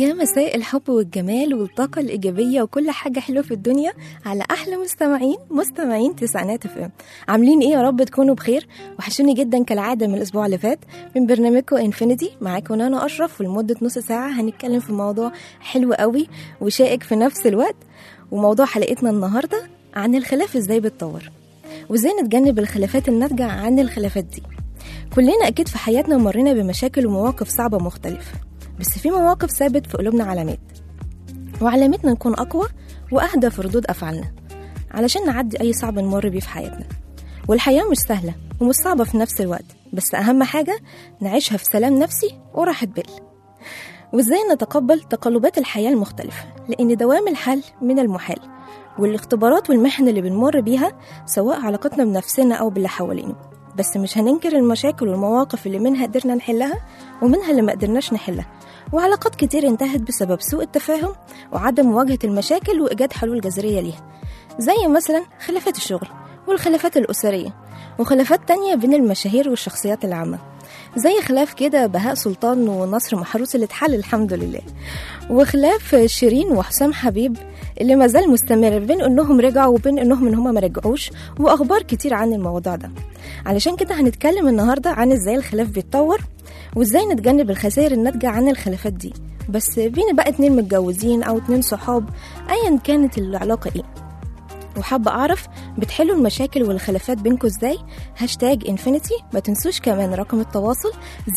يا مساء الحب والجمال والطاقة الإيجابية وكل حاجة حلوة في الدنيا على أحلى مستمعين تسعينات FM. عاملين إيه يا رب تكونوا بخير؟ وحشوني جدا كالعادة من الأسبوع اللي فات من برنامجكم إنفينيتي. معاكم أنا أشرف، ولمدة نص ساعة هنتكلم في موضوع حلو قوي وشائك في نفس الوقت. وموضوع حلقتنا النهاردة عن الخلاف إزاي بتطور وإزاي نتجنب الخلافات الناتجة عن الخلافات دي. كلنا أكيد في حياتنا مرينا بمشاكل ومواقف صعبة مختلفة، بس في مواقف ثابت في قلوبنا علامات، وعلامتنا نكون أقوى وأهدى في ردود أفعالنا علشان نعدي أي صعب نمر بيه في حياتنا. والحياة مش سهلة ومش صعبة في نفس الوقت، بس أهم حاجة نعيشها في سلام نفسي وراحة بال. وإزاي نتقبل تقلبات الحياة المختلفة، لأن دوام الحل من المحال، والاختبارات والمحن اللي بنمر بيها سواء علاقتنا بنفسنا أو باللي حوالينا. بس مش هننكر المشاكل والمواقف اللي منها قدرنا نحلها ومنها اللي ما قدرناش نحلها، وعلاقات كتير انتهت بسبب سوء التفاهم وعدم مواجهة المشاكل وإيجاد حلول جذرية ليها، زي مثلا خلافات الشغل والخلافات الأسرية وخلافات تانية بين المشاهير والشخصيات العامة، زي خلاف كده بهاء سلطان ونصر محروس اللي اتحل الحمد لله، وخلاف شيرين وحسام حبيب اللي ما زال مستمر بين انهم رجعوا وبين انهم ما رجعوش، واخبار كتير عن الموضوع ده. علشان كده هنتكلم النهارده عن ازاي الخلاف بيتطور وازاي نتجنب الخسائر الناتجه عن الخلافات دي، بس بين بقى 2 متجوزين او 2 صحاب ايا كانت العلاقه ايه. وحابة أعرف بتحلوا المشاكل والخلافات بينكم إزاي؟ هاشتاج إنفينيتي. ما تنسوش كمان رقم التواصل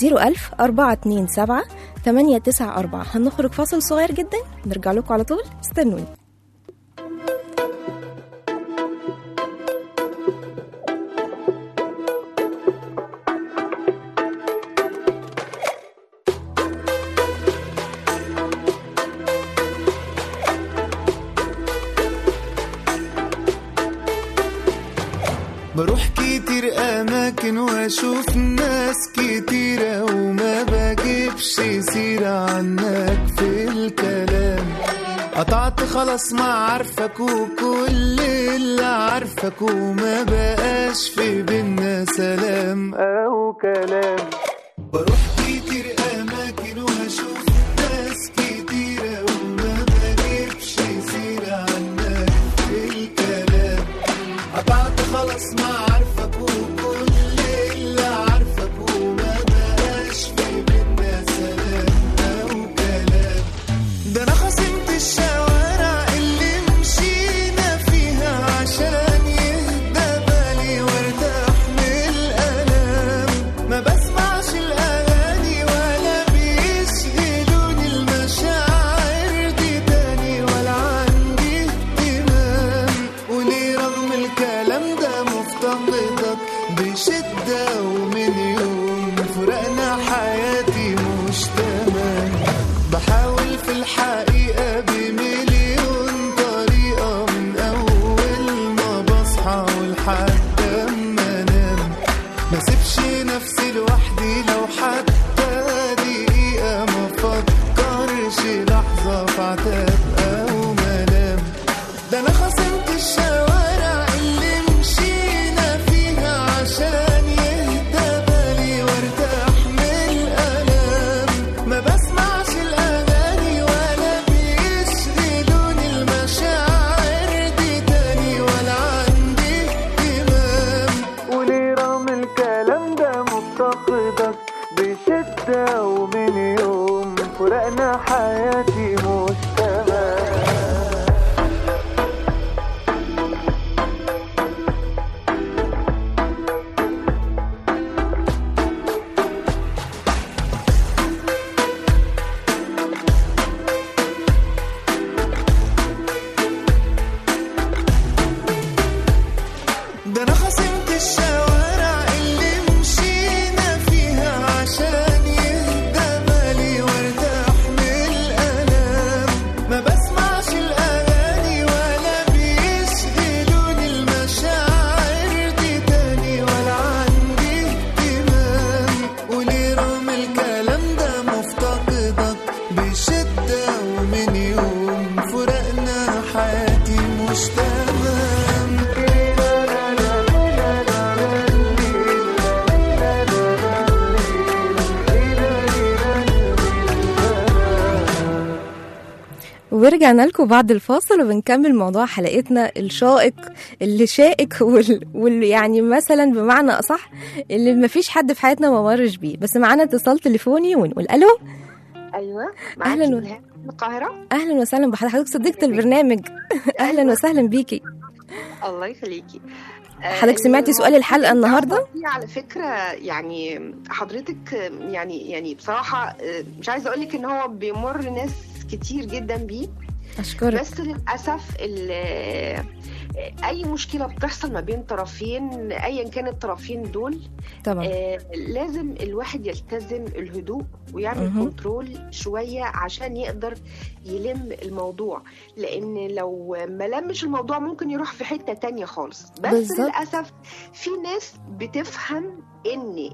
010427894. هنخرج فاصل صغير جدا، نرجع لكم على طول، استنوني. بروح كتير أماكن وأشوف ناس كتيرة وما بجيبش سيرة عنك في الكلام. قطعت خلاص ما عارفك وكل اللي عارفك، وما بقاش في بينا سلام أو كلام. بروح كتير أماكن وأشوف ناس كتيرة وما بجيبش سيرة عنك في الكلام. قطعت خلاص ما عارفك وكل اللي عارفك، وما بقاش في بينا سلام أو كلام. ده أنا خصمت الشوارع اللي مشينا فيها عشان يهدى بالي وارتاح من الألام. ما بسمعش الأغاني ولا بيشغلوني المشاعر دي تاني، ولا عندي اهتمام. وليه رغم الكلام ده مفتقدك بشدة، ومن يوم فرقنا حياتي مش تمام. بحاول في الحقيقة بمليون طريقة من أول ما بصحى ولحد ما أنام. ما سيبش نفسي لوحدي لو حتى دقيقة، ما فكرش لحظة في عتاب أو ملام. ده أنا خصمت الشوارع اللي مشينا فيها عشان يهدى بالي وارتاح من الألام. ما بسمعش الأغاني ولا بيشغلوني المشاعر دي تاني، ولا عندي اهتمام. وليه رغم الكلام ده مفتقدك بشدة، ومن يوم فرقنا حياتي مش تمام. ده أنا خصمت الشوارع اللي مشينا فيها عشان يهدى بالي وارتاح من الألام. ما بسمعش الأغاني ولا بيشغلوني المشاعر دي تاني، ولا عندي اهتمام. وليه رغم الكلام ده مفتقدك بشدة، ومن يوم فرقنا حياتي مش تمام. ورجعنا لكم بعد الفاصل وبنكمل موضوع حلقتنا الشائق اللي شائك يعني مثلا بمعنى أصح اللي مفيش حد في حياتنا ما مرش بيه. بس معانا اتصال تليفوني ونقول ألو. ايوه أهلا من القاهره. أهلا وسهلا بحضرتك صديقة البرنامج. أهلا وسهلا بيكي. الله يخليكي. حضرتك سمعتي سؤال الحلقة النهاردة؟ على فكرة يعني حضرتك يعني بصراحة مش عايزة أقولك إن هو بيمر ناس كتير جدا بيه. أشكرك. بس للأسف أي مشكلة بتحصل ما بين طرفين أيا كان الطرفين دول طبعا لازم الواحد يلتزم الهدوء ويعمل كنترول شوية عشان يقدر يلم الموضوع، لأن لو ما لمش الموضوع ممكن يروح في حتة تانية خالص. بس بالزبط. للأسف في ناس بتفهم ان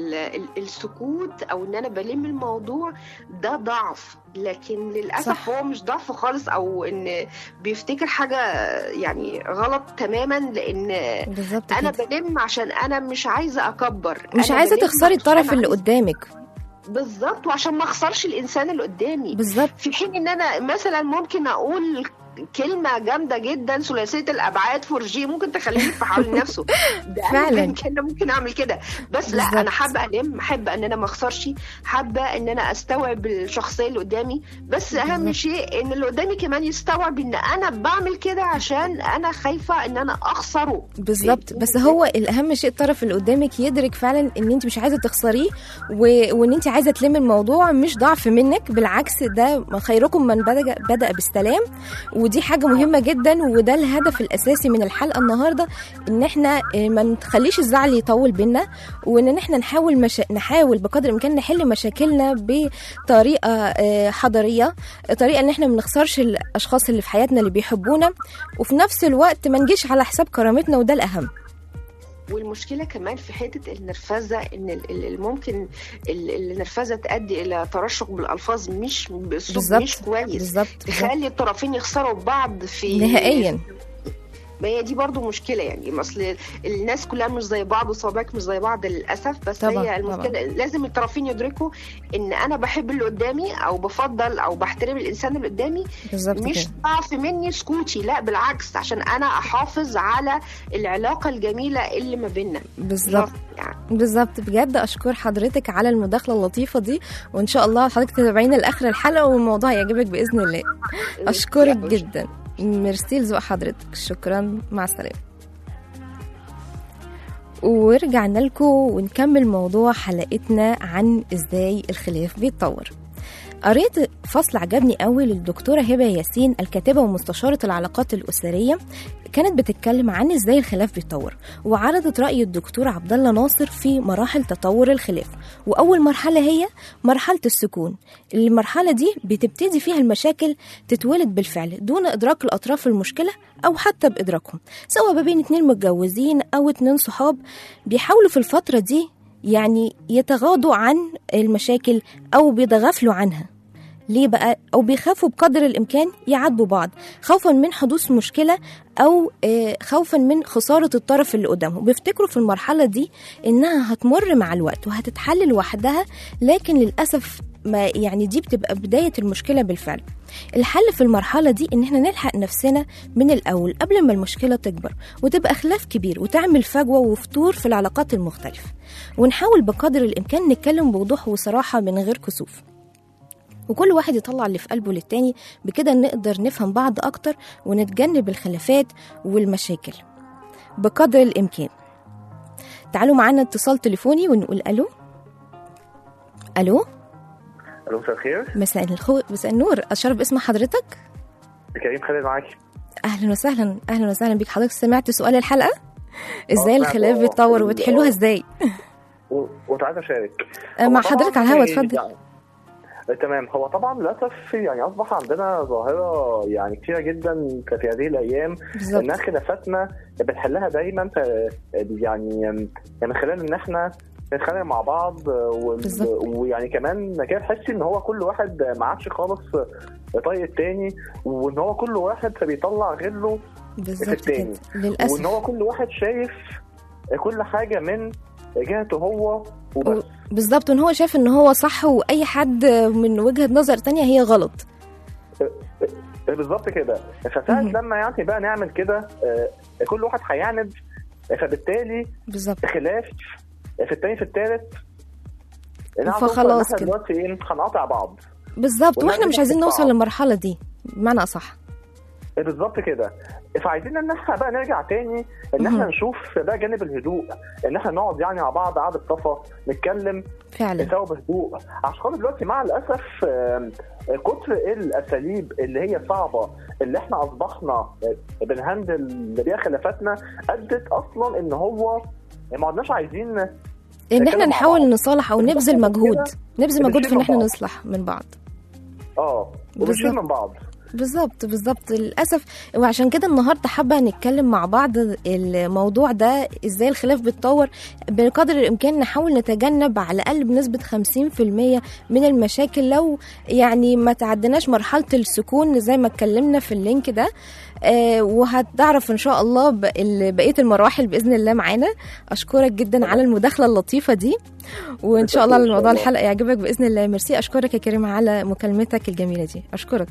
السكوت او ان انا بلم الموضوع ده ضعف، لكن للاسف صح. هو مش ضعف خالص، او ان بيفتكر حاجه يعني غلط تماما، لان انا بلم عشان انا مش عايزه اكبر، مش عايزه تخسري الطرف اللي قدامك. بالظبط، وعشان ما اخسرش الانسان اللي قدامي. بالظبط. في حين ان انا مثلا ممكن اقول كلمة جامدة جدا ثلاثية الأبعاد 4G ممكن تخليني في حول نفسه. فعلا ممكن أعمل كده، بس بالزبط. لا أنا حابة ألم، حابة أن أنا ما أخسرش، حابة أن أنا أستوعب الشخصية اللي قدامي، بس بالزبط. أهم شيء أن اللي قدامي كمان يستوعب أن أنا بعمل كده عشان أنا خايفة أن أنا أخسره. بالظبط. بس هو الأهم شيء الطرف اللي قدامك يدرك فعلا أن أنت مش عايزة تخسريه وأن أنت عايزة تلم الموضوع، مش ضعف منك، بالعكس ده خيركم من بدأ بالسلام. ودي حاجة مهمة جدا، وده الهدف الأساسي من الحلقة النهاردة، إن إحنا ما نخليش الزعل يطول بينا، وإن إحنا نحاول بقدر الإمكان نحل مشاكلنا بطريقة حضارية، طريقة إن إحنا ما نخسرش الأشخاص اللي في حياتنا اللي بيحبونا، وفي نفس الوقت ما نجيش على حساب كرامتنا، وده الأهم. والمشكلة كمان في حتة النرفزة، إن ممكن النرفزة تؤدي إلى ترشق بالألفاظ مش بأسلوب مش كويس، تخلي الطرفين يخسروا بعض في نهائيا. ما هي دي برضو مشكلة، يعني أصل الناس كلها مش زي بعض وصوابعك مش زي بعض للأسف. بس طبعا هي المشكلة طبعا. لازم الطرفين يدركوا إن أنا بحب اللي قدامي أو بفضل أو بحترم الإنسان اللي قدامي، مش ضعف مني سكوتي، لا بالعكس، عشان أنا أحافظ على العلاقة الجميلة اللي ما بيننا. بالظبط يعني. بالظبط. بجد أشكر حضرتك على المداخلة اللطيفة دي، وإن شاء الله حضرتك تتابعينا لآخر الحلقة والموضوع يعجبك بإذن الله. أشكرك جدا. ميرسي لذوق حضرتك، شكرا، مع السلامة. ورجعنا لكم ونكمل موضوع حلقتنا عن ازاي الخلاف بيتطور. قريت فصل عجبني قوي للدكتورة هبة ياسين، الكاتبة ومستشارة العلاقات الأسرية، كانت بتتكلم عن ازاي الخلاف بيتطور، وعرضت رأي الدكتور عبد الله ناصر في مراحل تطور الخلاف. وأول مرحلة هي مرحلة السكون. المرحلة دي بتبتدي فيها المشاكل تتولد بالفعل دون إدراك الأطراف المشكلة أو حتى بإدراكهم، سواء ما بين 2 متجوزين أو 2 صحاب بيحاولوا في الفترة دي يعني يتغاضوا عن المشاكل أو بيتغافلوا عنها. ليه بقى؟ أو بيخافوا بقدر الإمكان يعاتبوا بعض، خوفا من حدوث مشكلة أو خوفا من خسارة الطرف اللي قدامهم. بيفتكروا في المرحلة دي إنها هتمر مع الوقت وهتتحل لوحدها، لكن للأسف ما يعني دي بتبقى بداية المشكلة بالفعل. الحل في المرحلة دي إن احنا نلحق نفسنا من الأول قبل ما المشكلة تكبر وتبقى خلاف كبير وتعمل فجوة وفتور في العلاقات المختلفة، ونحاول بقدر الإمكان نتكلم بوضوح وصراحة من غير كسوف، وكل واحد يطلع اللي في قلبه للتاني. بكده نقدر نفهم بعض أكتر ونتجنب الخلافات والمشاكل بقدر الإمكان. تعالوا معنا اتصال تليفوني ونقول ألو. ألو. ألو، مساء الخير. مساء النور. أشرف باسم حضرتك؟ كريم خالد معاكي. أهلا وسهلا. أهلا وسهلا بيك. حضرتك سمعت سؤال الحلقة؟ إزاي الخلاف بيتطور وتحلوها إزاي؟ وتعالى أشارك مع حضرتك على الهوا، اتفضل. تمام. هو طبعا للاسف يعني اصبح عندنا ظاهره يعني كتيره جدا في هذه الايام، ان خلافاتنا بنحلها دايما يعني من خلال ان احنا نتخانق مع بعض، ويعني كمان كده تحسي ان هو كل واحد ما عادش خالص طايق التاني، وان هو كل واحد بيطلع غله في التاني، وان هو كل واحد شايف كل حاجه من جهته هو وبس. بالظبط، ان هو شايف ان هو صح واي حد من وجهة نظر تانية هي غلط. بالظبط كده. فساعة لما يعني بقى نعمل كده كل واحد هيعند، فبالتالي بالظبط خلاف في التاني في التالت فخلاص احنا كده دلوقتي ايه هنقاطع بعض بالظبط، واحنا مش عايزين نوصل بعض. للمرحله دي بمعنى اصح. بالظبط كده. فعايزين ان احنا بقى نرجع تاني ان احنا نشوف بقى جانب الهدوء، ان احنا نقعد يعني مع بعض قعده صفا نتكلم فعلا سوا بهدوء. عشان دلوقتي مع الاسف كتر الاساليب اللي هي صعبه اللي احنا اصبحنا بنهندل بيها خلافاتنا ادت اصلا ان هو ما عدناش عايزين ان احنا نحاول نصالح او نبذل مجهود في ان احنا بعض. نصلح من بعض. وبنشيل من بعض. بالظبط للأسف. وعشان كده النهاردة حابة نتكلم مع بعض الموضوع ده، ازاي الخلاف بيتطور. بقدر الإمكان نحاول نتجنب على الأقل بنسبة 50% من المشاكل لو يعني ما تعدناش مرحلة السكون زي ما اتكلمنا في اللينك ده. وهتعرف ان شاء الله بقية المراحل بإذن الله معانا. أشكرك جدا على المداخلة اللطيفة دي، وإن شاء الله الموضوع الحلقة يعجبك بإذن الله. ميرسي، أشكرك يا كريم على مكالمتك الجميلة دي، أشكرك.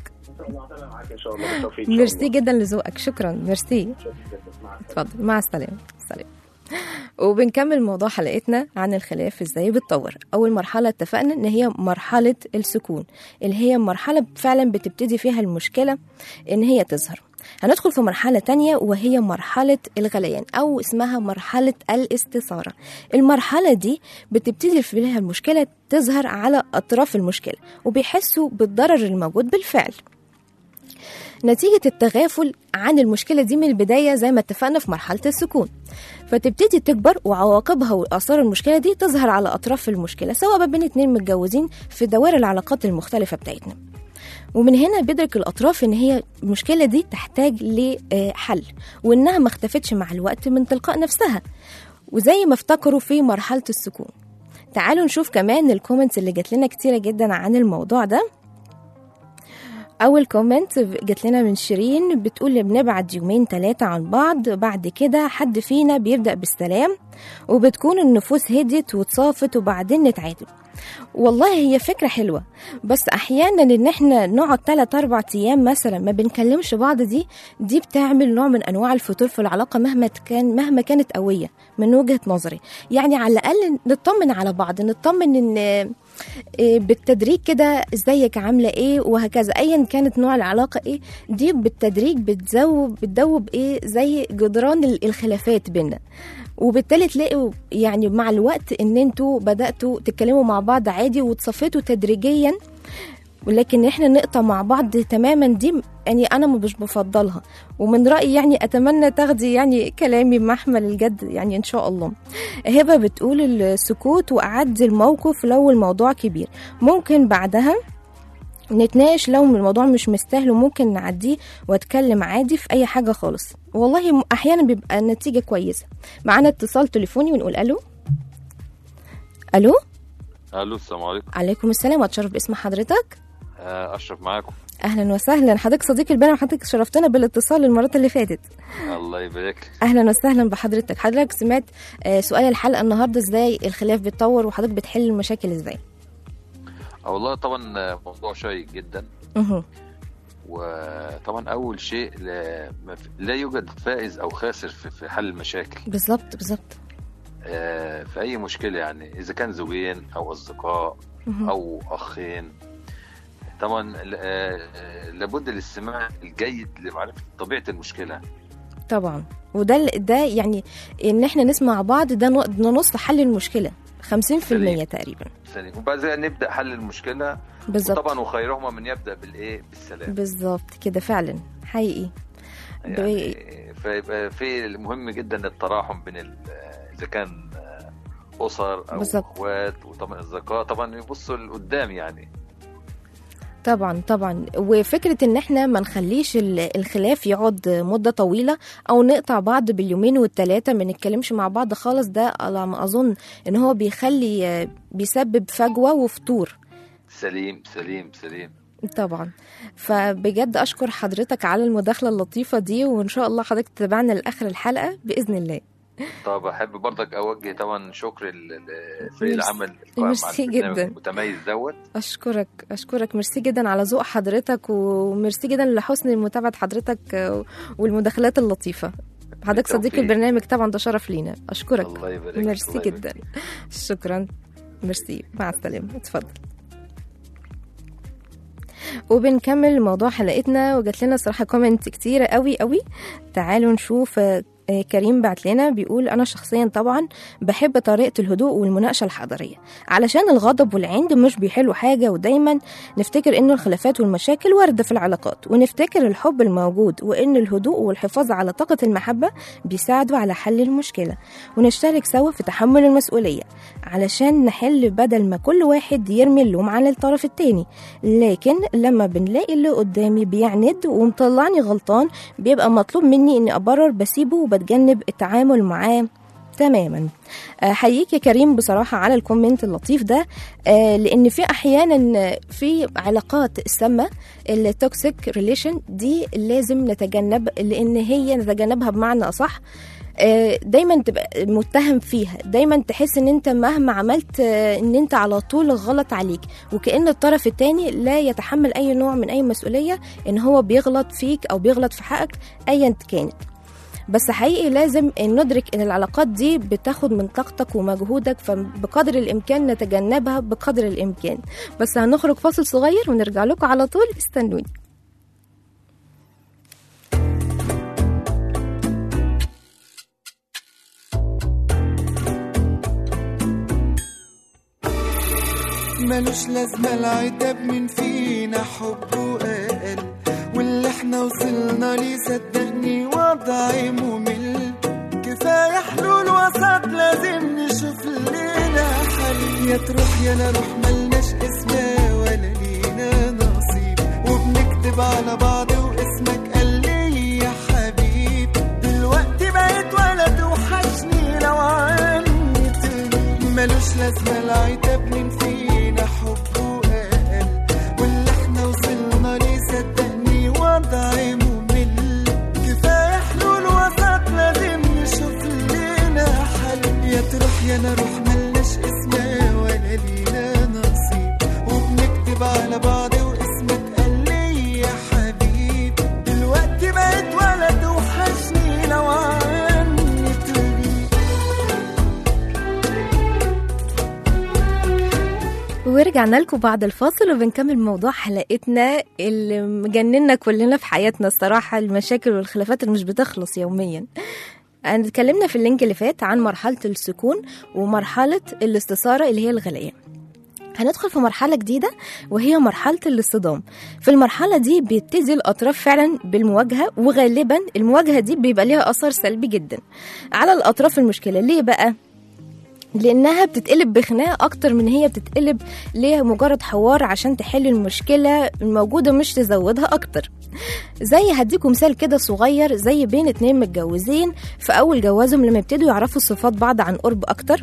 ميرسي جدا لذوقك، شكرا. ميرسي، اتفضل، مع السلامة. سلام. وبنكمل موضوع حلقتنا عن الخلاف ازاي بتطور. اول مرحله اتفقنا ان هي مرحله السكون، اللي هي مرحله فعلا بتبتدي فيها المشكله ان هي تظهر. هندخل في مرحله تانية وهي مرحله الغليان او اسمها مرحله الاستثاره. المرحله دي بتبتدي فيها المشكله تظهر على اطراف المشكله وبيحسوا بالضرر الموجود بالفعل نتيجة التغافل عن المشكلة دي من البداية زي ما اتفقنا في مرحلة السكون. فتبتدي تكبر وعواقبها وآثار المشكلة دي تظهر على أطراف المشكلة، سواء ما بين اتنين متجوزين في دوائر العلاقات المختلفة بتاعتنا. ومن هنا بيدرك الأطراف إن هي المشكلة دي تحتاج لحل، وإنها ما اختفتش مع الوقت من تلقاء نفسها، وزي ما افتكروا في مرحلة السكون. تعالوا نشوف كمان الكومنتس اللي جات لنا كتيرة جدا عن الموضوع ده. أول كومنت جات لنا من شيرين بتقول بنبعد 2-3 عن بعض، بعد كده حد فينا بيبدأ بالسلام وبتكون النفوس هديت وتصافت وبعدين نتعادل. والله هي فكرة حلوة، بس أحيانا إن احنا نقعد 3-4 أيام مثلا ما بنكلمش بعض، دي بتعمل نوع من أنواع الفتور في العلاقة مهما كانت قوية من وجهة نظري. يعني على الأقل نطمن على بعض، نطمن إن بالتدريج كده ازيك عامله ايه وهكذا، ايا كانت نوع العلاقه ايه، دي بالتدريج بتدوب ايه زي جدران الخلافات بينا. وبالتالي تلاقوا يعني مع الوقت ان انتوا بدأتوا تتكلموا مع بعض عادي وتصفيتوا تدريجيا. ولكن احنا نقطع مع بعض تماما دي يعني انا مش بفضلها، ومن رأيي يعني اتمنى تاخدي يعني كلامي بمحمل الجد يعني ان شاء الله. هبة بتقول السكوت واعدي الموقف لو الموضوع كبير، ممكن بعدها نتناقش لو الموضوع مش مستاهل وممكن نعديه واتكلم عادي في اي حاجة خالص. والله احيانا بيبقى النتيجة كويسة. معانا اتصال تليفوني ونقول الو. الو، السلام عليكم. عليكم السلام، واتشرف باسم حضرتك. اشرف معاكم. اهلا وسهلا، حضرتك صديق البنا وحضرتك شرفتنا بالاتصال المرات اللي فاتت. الله يبارك. اهلا وسهلا بحضرتك. حضرتك سمعت سؤال الحلقه النهارده، ازاي الخلاف بيتطور وحضرتك بتحل المشاكل ازاي؟ والله طبعا موضوع شيق جدا. وطبعا اول شيء لا يوجد فائز او خاسر في حل المشاكل. بالظبط في اي مشكله، يعني اذا كان زوجين او اصدقاء او اخين، طبعا لابد الاستماع الجيد لمعرفه طبيعه المشكله طبعا. وده يعني ان احنا نسمع بعض ده نص حل المشكله 50% تقريبا. وبعد ذلك نبدا حل المشكله. بالظبط. طبعا وخيرهما من يبدا بالسلام. بالظبط كده فعلا حقيقي. يعني فيبقى في مهم جدا التراحم بين اذا كان اسر او اخوات، وطبعا اصدقاء طبعا يبصوا لقدام يعني. طبعا. وفكرة ان احنا ما نخليش الخلاف يقعد مدة طويلة او نقطع بعض باليومين والثلاثة ما نتكلمش مع بعض خالص، ده على ما اظن ان هو بيسبب فجوة وفتور. سليم. طبعا. فبجد اشكر حضرتك على المداخلة اللطيفة دي، وان شاء الله حضرتك تتابعنا لاخر الحلقة باذن الله. طب احب برضك اوجه طبعا شكر في العمل ميرسي جدا المتميز دوت. اشكرك ميرسي جدا على ذوق حضرتك، وميرسي جدا لحسن متابعه حضرتك والمداخلات اللطيفه. حضرتك صديق البرنامج طبعا، ده شرف لينا. اشكرك، الله يبارك. ميرسي جدا، شكرا، ميرسي، مع السلامه، اتفضل. وبنكمل موضوع حلقتنا، وجات لنا صراحه كومنت كتيره قوي قوي. تعالوا نشوف. كريم بعت لنا بيقول أنا شخصيا طبعا بحب طريقة الهدوء والمناقشة الحضارية، علشان الغضب والعند مش بيحلوا حاجة، ودايما نفتكر إن الخلافات والمشاكل واردة في العلاقات، ونفتكر الحب الموجود، وإن الهدوء والحفاظ على طاقة المحبة بيساعدوا على حل المشكلة، ونشترك سوا في تحمل المسؤولية علشان نحل، بدل ما كل واحد يرمي اللوم على الطرف التاني. لكن لما بنلاقي اللي قدامي بيعند ومطلعني غلطان، بيبقى مطلوب مني إني أبرر، بسيبه بتجنب التعامل معاه تماما. حييك يا كريم بصراحة على الكومنت اللطيف ده، لأن في أحيانا في علاقات السامة التوكسيك ريليشن دي لازم نتجنب، لأن هي نتجنبها بمعنى أصح دايما تبقى متهم فيها، دايما تحس ان انت مهما عملت ان انت على طول غلط عليك، وكأن الطرف التاني لا يتحمل اي نوع من اي مسؤولية ان هو بيغلط فيك او بيغلط في حقك ايا كانت. بس حقيقي لازم ندرك ان العلاقات دي بتاخد من طاقتك ومجهودك، فبقدر الامكان نتجنبها بقدر الامكان. بس هنخرج فاصل صغير ونرجع لكم على طول، استنوني. ملوش لازمة العتاب، من فينا حبه أقل، واللي احنا وصلنا ليه صدقني وضعي ممل. كفاية حلول وسط، لازم نشوف لنا حل. يا تروح يا نروح، ملناش اسماء ولا لينا نصيب، وبنكتب على بعض واسمك قال لي يا حبيب. دلوقتي بقيت ولد وحشني لو عني تاني. ملوش لازمة العتاب، من فينا حبه أقل، واللي احنا وصلنا ليه صدقني وضعي ممل. كفاية حلول وسط، لازم نشوف لنا حل. يا تروح يا نروح، ملناش اسماء ولا لينا نصيب، وبنكتب على بعض واسمك قال لي يا حبيب. دلوقتي بقيت ولد وحشني لو عني تغيب. ورجعنا لكم بعد الفاصل، وبنكمل موضوع حلقتنا اللي مجننا كلنا في حياتنا الصراحة، المشاكل والخلافات اللي مش بتخلص يوميا. اتكلمنا في اللينك اللي فات عن مرحلة السكون ومرحلة الاستثارة اللي هي الغليان. هندخل في مرحلة جديدة وهي مرحلة الاصطدام. في المرحلة دي بيبتدي الأطراف فعلا بالمواجهة، وغالبا المواجهة دي بيبقى ليها أثر سلبي جدا على الأطراف المشكلة. ليه بقى؟ لأنها بتتقلب بخناقة أكتر من هي بتتقلب لمجرد حوار عشان تحل المشكلة الموجودة، مش تزودها أكتر. زي هديكم مثال كده صغير، زي بين 2 متجوزين في أول جوازهم، لما يبتدوا يعرفوا صفات بعض عن قرب أكتر،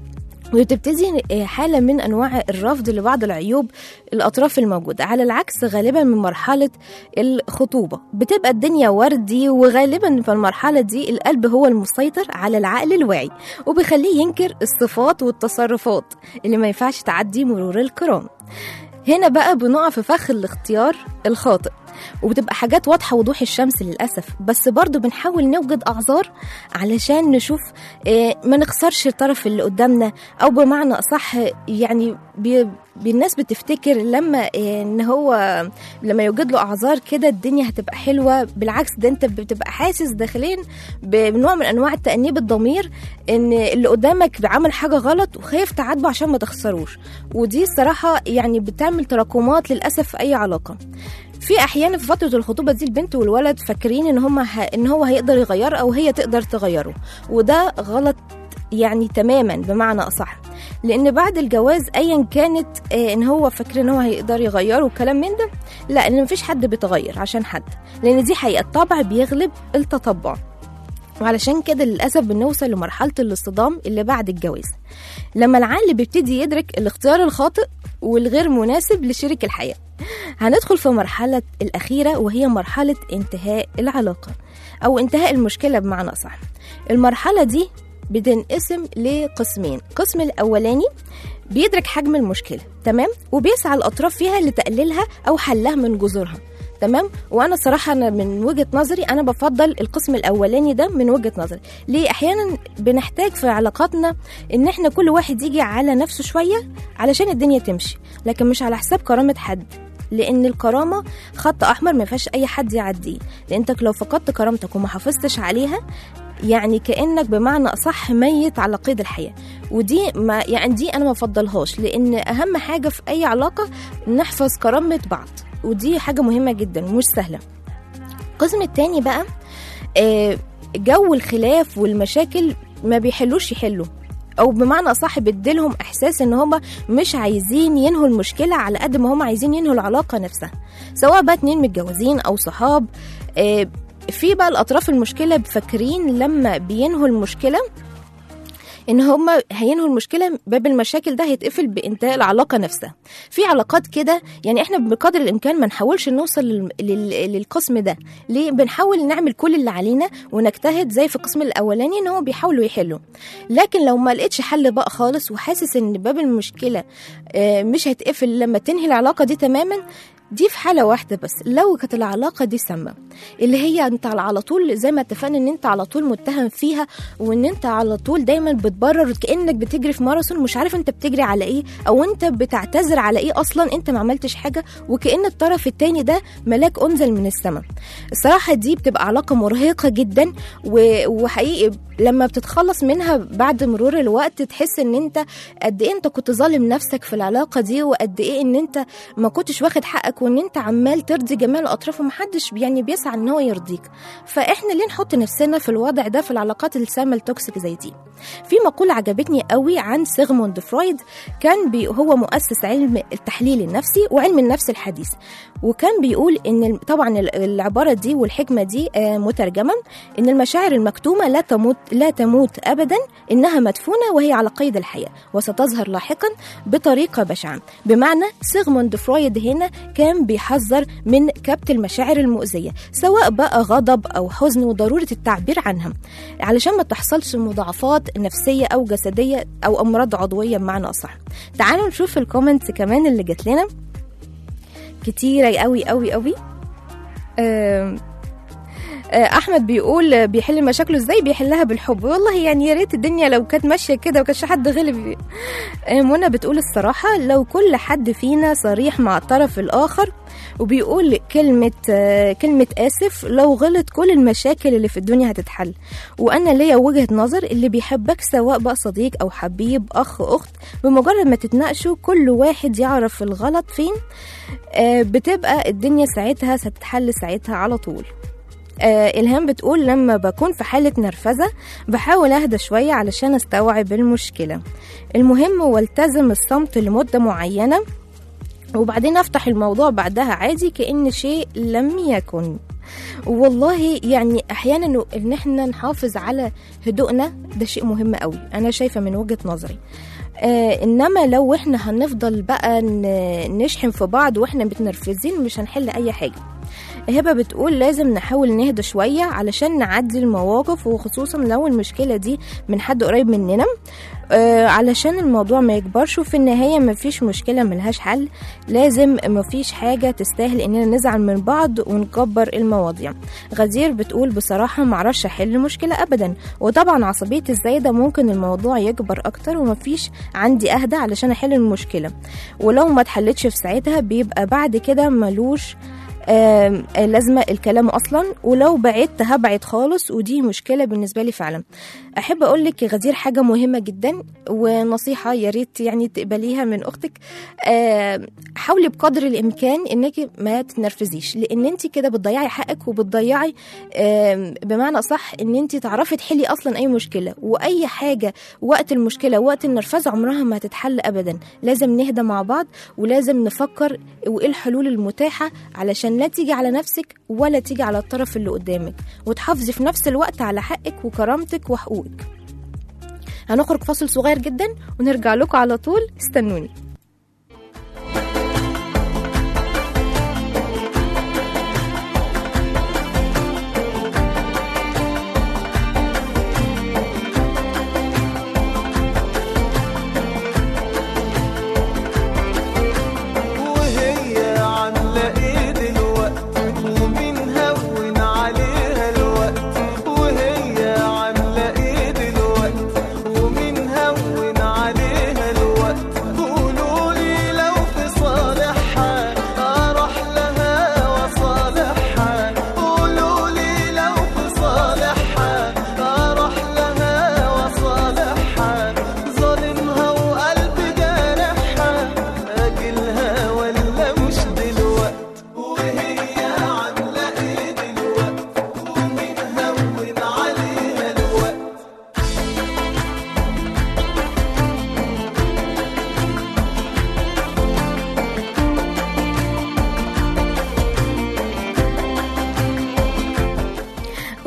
وتبتدي حالة من أنواع الرفض لبعض العيوب الأطراف الموجودة. على العكس غالبا من مرحلة الخطوبة بتبقى الدنيا وردي، وغالبا في المرحلة دي القلب هو المسيطر على العقل الواعي، وبيخليه ينكر الصفات والتصرفات اللي ما ينفعش تعدي مرور الكرام. هنا بقى بنقع في فخ الاختيار الخاطئ، وبتبقى حاجات واضحة وضوح الشمس للأسف، بس برضو بنحاول نوجد أعذار علشان نشوف ما نخسرش الطرف اللي قدامنا، أو بمعنى أصح يعني الناس بتفتكر لما ان هو لما يوجد له اعذار كده الدنيا هتبقى حلوه. بالعكس، ده انت بتبقى حاسس داخليا بنوع من انواع التأنيب الضمير ان اللي قدامك عمل حاجه غلط وخايف تعاتبه عشان ما تخسروش. ودي الصراحه يعني بتعمل تراكمات للاسف في اي علاقه. في احيانا في فتره الخطوبه دي البنت والولد فاكرين ان هو هيقدر يغيره او هي تقدر تغيره، وده غلط يعني تماما بمعنى أصح. لأن بعد الجواز أيا كانت إن هو فاكر إن هو هيقدر يغيره وكلام من ده، لا، إن مفيش حد بيتغير عشان حد، لأن دي حقيقة الطبع بيغلب التطبع. وعلشان كده للأسف بنوصل لمرحلة الاصطدام اللي بعد الجواز، لما العقل بيبتدي يدرك الاختيار الخاطئ والغير مناسب لشريك الحياة. هندخل في مرحلة الأخيرة وهي مرحلة انتهاء العلاقة أو انتهاء المشكلة بمعنى أصح. المرحلة دي بتنقسم لقسمين. القسم الأولاني بيدرك حجم المشكلة، تمام، وبيسعى الأطراف فيها لتقليلها أو حلها من جذورها، تمام. وانا صراحه انا من وجهه نظري انا بفضل القسم الاولاني ده من وجهه نظري. ليه؟ احيانا بنحتاج في علاقاتنا ان احنا كل واحد يجي على نفسه شويه علشان الدنيا تمشي، لكن مش على حساب كرامه حد، لان الكرامه خط احمر ما فيهاش اي حد يعديه. لانك لو فقدت كرامتك وما حافظتش عليها يعني كأنك بمعنى أصح ميت على قيد الحياة، ودي ما يعني دي أنا ما بفضلهاش، لأن أهم حاجة في أي علاقة نحفظ كرامة بعض، ودي حاجة مهمة جدا مش سهلة. القسم التاني بقى جو الخلاف والمشاكل ما بيحلوش يحلوا، او بمعنى اصح بيديلهم احساس ان هم مش عايزين ينهوا المشكله على قد ما هم عايزين ينهوا العلاقه نفسها، سواء بقى 2 متجوزين او صحاب. في بقى الاطراف المشكله بفكرين لما بينهوا المشكله ان هم هينهوا المشكله، باب المشاكل ده هيتقفل بانتهاء العلاقه نفسها. في علاقات كده يعني احنا بقدر الامكان ما نحاولش نوصل للقسم ده. ليه؟ بنحاول نعمل كل اللي علينا ونجتهد زي في القسم الاولاني ان هو بيحاولوا يحلوا، لكن لو ما لقيتش حل بقى خالص وحاسس ان باب المشكله مش هيتقفل لما تنهي العلاقه دي تماما، دي في حالة واحدة بس، لو كانت العلاقة دي سامة، اللي هي انت على طول زي ما اتفقنا ان انت على طول متهم فيها، وان انت على طول دايما بتبرر كأنك بتجري في ماراثون مش عارف انت بتجري على ايه، او انت بتعتذر على ايه اصلا، انت ما عملتش حاجة، وكأن الطرف التاني ده ملاك انزل من السماء. الصراحة دي بتبقى علاقة مرهقة جدا، وحقيقي لما بتتخلص منها بعد مرور الوقت تحس ان انت قد ايه انت كنت ظالم نفسك في العلاقة دي، وقد ايه ان انت ما كنتش واخد حقك، وان انت عمال ترضي جميع الاطراف ومحدش يعني بيسعى ان هو يرضيك. فاحنا ليه نحط نفسنا في الوضع ده في العلاقات السامة التوكسيك زي دي؟ في مقولة عجبتني قوي عن سيغموند فرويد، كان هو مؤسس علم التحليل النفسي وعلم النفس الحديث، وكان بيقول ان طبعا العبارة دي والحكمة دي مترجمة ان المشاعر المكتومة لا تموت ابدا، انها مدفونة وهي على قيد الحياة وستظهر لاحقا بطريقة بشعة. بمعنى سيغموند فرويد هنا كان بيحذر من كبت المشاعر المؤذية، سواء بقى غضب أو حزن، وضرورة التعبير عنها علشان ما تحصلش مضاعفات نفسية أو جسدية أو أمراض عضوية بمعنى أصح. تعالوا نشوف الكومنتس كمان اللي جات لنا كتيرة قوي قوي قوي. احمد بيقول بيحل مشاكله ازاي؟ بيحلها بالحب. والله يعني يا ريت الدنيا لو كانت ماشيه كده وكانش حد غلب. منى بتقول الصراحه لو كل حد فينا صريح مع الطرف الاخر وبيقول كلمه اسف، لو غلط كل المشاكل اللي في الدنيا هتتحل. وانا ليا وجهه نظر، اللي بيحبك سواء بقى صديق او حبيب اخ اخت، بمجرد ما تتناقشوا كل واحد يعرف الغلط فين، بتبقى الدنيا ساعتها ستتحل ساعتها على طول. إلهام بتقول لما بكون في حالة نرفزة بحاول أهدى شوية علشان أستوعب المشكلة، المهم والتزم الصمت لمدة معينة وبعدين أفتح الموضوع بعدها عادي كأن شيء لم يكن. والله يعني أحيانا إن احنا نحافظ على هدوءنا ده شيء مهم قوي، أنا شايفة من وجهة نظري. إنما لو احنا هنفضل بقى نشحن في بعض واحنا متنرفزين مش هنحل أي حاجة. هبة بتقول لازم نحاول نهدى شوية علشان نعدي المواقف، وخصوصا لو المشكلة دي من حد قريب مننا، علشان الموضوع ما يكبرش، وفي النهاية مفيش مشكلة ملهاش حل، لازم مفيش حاجة تستاهل اننا نزعل من بعض ونكبر المواضيع. غزير بتقول بصراحة معرفش احل مشكلة ابدا، وطبعا عصبية الزايدة ممكن الموضوع يكبر اكتر، ومفيش عندي اهدى علشان احل المشكلة، ولو ما اتحلتش في ساعتها بيبقى بعد كده ملوش لازمة الكلام أصلا، ولو بعدت هبعد خالص، ودي مشكلة بالنسبة لي فعلا. أحب أقول لك يا غزير حاجة مهمة جدا ونصيحة يا ريت يعني تقبليها من أختك، حاولي بقدر الإمكان إنك ما تتنرفزيش، لأن أنت كده بتضيعي حقك وبتضيعي بمعنى صح إن أنت تعرفي تحلي أصلا أي مشكلة، وأي حاجة وقت المشكلة وقت النرفزة عمرها ما هتتحل أبدا. لازم نهدى مع بعض، ولازم نفكر وإيه الحلول المتاحة علشان لا تيجي على نفسك ولا تيجي على الطرف اللي قدامك، وتحافظي في نفس الوقت على حقك وكرامتك وحقوقك. هنخرج فاصل صغير جدا ونرجع لكم على طول، استنوني.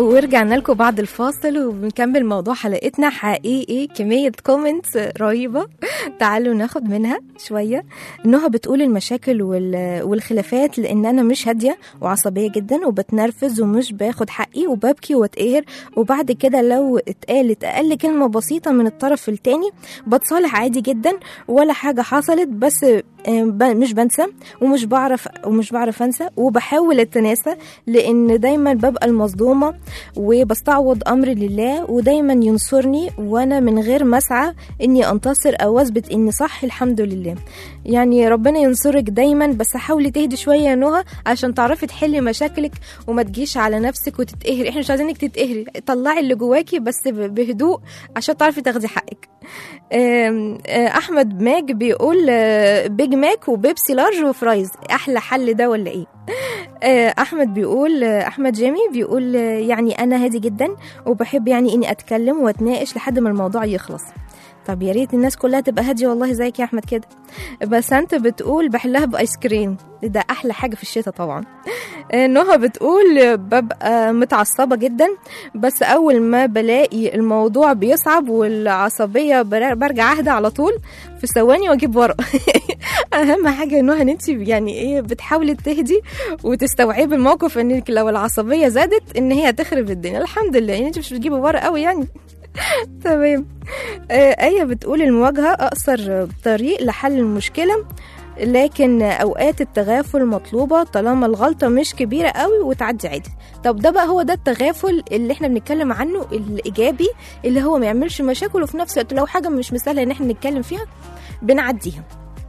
ورجعنا لكم بعد الفاصل وبنكمل موضوع حلقتنا. حقيقي كمية كومنتس رهيبة، تعالوا ناخد منها شوية. نهى بتقول المشاكل والخلافات لأن أنا مش هادية وعصبية جدا وبتنرفز ومش باخد حقي وببكي واتقهر، وبعد كده لو اتقالت أقل كلمة بسيطة من الطرف التاني بتصالح عادي جدا ولا حاجة حصلت، بس مش بنسى ومش بعرف أنسى وبحاول أتناسى لأن دايما ببقى المظلومة وبستعوض أمري لله ودايما ينصرني وأنا من غير ما أسعى إني أنتصر أو أثبت إني صح. الحمد لله. يعني ربنا ينصرك دايما، بس حاولي تهدي شوية يا نهى عشان تعرفي تحلي مشاكلك وما تجيش على نفسك وتتقهري. احنا مش عايزينك تتقهري، طلعي اللي جواكي بس بهدوء عشان تعرفي تاخدي حقك. أحمد ماج بيقول بيج ماك وبيبسي لارج وفرايز، أحلى حل ده ولا إيه؟ أحمد بيقول أحمد جيمي بيقول يعني أنا هادي جدا وبحب يعني إني أتكلم وأتناقش لحد ما الموضوع يخلص. طب يا ريت الناس كلها تبقى هاديه والله زيك يا احمد كده. بس انت بتقول بحلها بايس كريم، ده احلى حاجه في الشتاء طبعا. نهى بتقول ببقى متعصبه جدا بس اول ما بلاقي الموضوع بيصعب والعصبيه برجع اهدى على طول في ثواني واجيب ورق. اهم حاجه نهى ان انت يعني ايه بتحاولي تهدي وتستوعبي الموقف، انك لو العصبيه زادت ان هي هتخرب الدنيا. الحمد لله يعني انت مش بتجيبي ورق قوي يعني. تمام. آية بتقول المواجهة أقصر طريق لحل المشكلة، لكن أوقات التغافل مطلوبة طالما الغلطة مش كبيرة قوي وتعدي عادي. طب ده بقى هو ده التغافل اللي احنا بنتكلم عنه الإيجابي، اللي هو ما يعملش مشاكل وفي نفس الوقت لو حاجة مش مسهلة ان احنا نتكلم فيها بنعديها.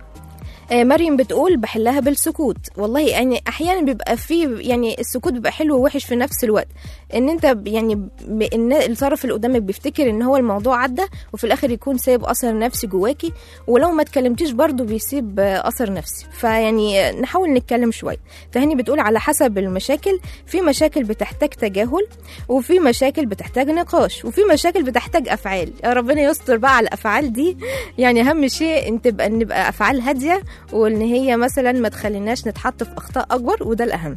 مريم بتقول بحلها بالسكوت. والله يعني احيانا بيبقى فيه يعني السكوت بيبقى حلو ووحش في نفس الوقت، ان انت يعني ان الطرف اللي قدامك بيفتكر ان هو الموضوع عدى وفي الاخر يكون سايب اثر نفسي جواكي، ولو ما اتكلمتيش برضو بيسيب اثر نفسي. فيعني نحاول نتكلم شويه. فهني بتقول على حسب المشاكل، في مشاكل بتحتاج تجاهل وفي مشاكل بتحتاج نقاش وفي مشاكل بتحتاج افعال. يا ربنا يستر بقى على الافعال دي، يعني اهم شيء ان نبقى افعال هاديه وان هي مثلا ما تخليناش نتحط في اخطاء اكبر، وده الاهم.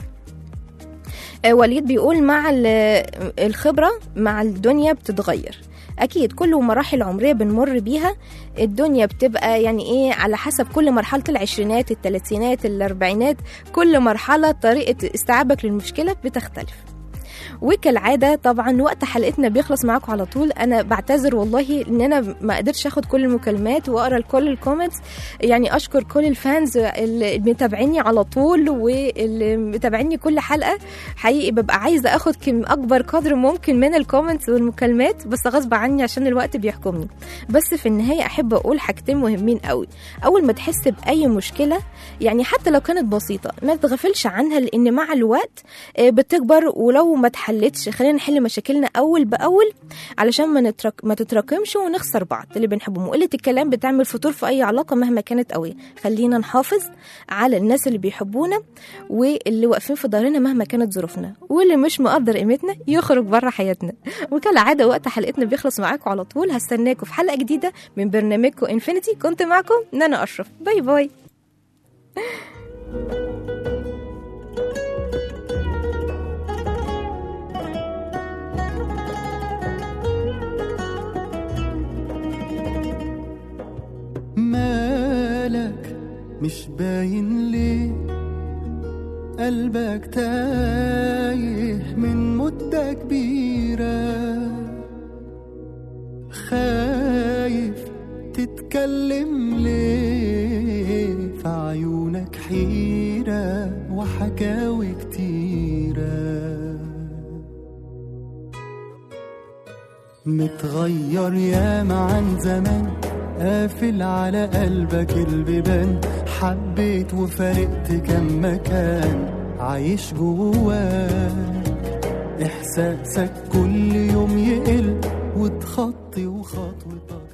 وليد بيقول مع الخبره مع الدنيا بتتغير. اكيد كل مراحل عمريه بنمر بيها الدنيا بتبقى يعني ايه على حسب كل مرحله، العشرينات الثلاثينات الاربعينات، كل مرحله طريقه استيعابك للمشكله بتختلف. وكالعاده طبعا وقت حلقتنا بيخلص معاكم على طول. انا بعتذر والله ان انا ما قدرتش اخد كل المكالمات واقرا كل الكومنتس. يعني اشكر كل الفانز اللي متابعيني على طول واللي متابعيني كل حلقه. حقيقي ببقى عايزه اخد اكبر قدر ممكن من الكومنتس والمكالمات، بس غصب عني عشان الوقت بيحكمني. بس في النهايه احب اقول حاجتين مهمين قوي. اول ما تحس باي مشكله يعني حتى لو كانت بسيطه ما تغفلش عنها، لان مع الوقت بتكبر، ولو ما حلتش خلينا نحل مشاكلنا اول باول علشان ما تتراكمش ونخسر بعض اللي بنحبهم. وقله الكلام بتعمل فتور في اي علاقه مهما كانت قويه. خلينا نحافظ على الناس اللي بيحبونا واللي واقفين في ظهرنا مهما كانت ظروفنا، واللي مش مقدر قيمتنا يخرج بره حياتنا. وكالعاده وقت حلقتنا بيخلص معاكم على طول. هستناكم في حلقه جديده من برنامجكم انفينيتي. كنت معكم نانا اشرف. باي باي. مالك مش باين ليه؟ قلبك تايه من مدة كبيرة، خايف تتكلم ليه؟ في عيونك حيرة وحكاوي كتيرة. متغير ياما عن زمان، قافل على قلبك البيبان، حبيت وفارقت كم مكان عايش جواك. إحساسك كل يوم يقل وتخطي وخطوتك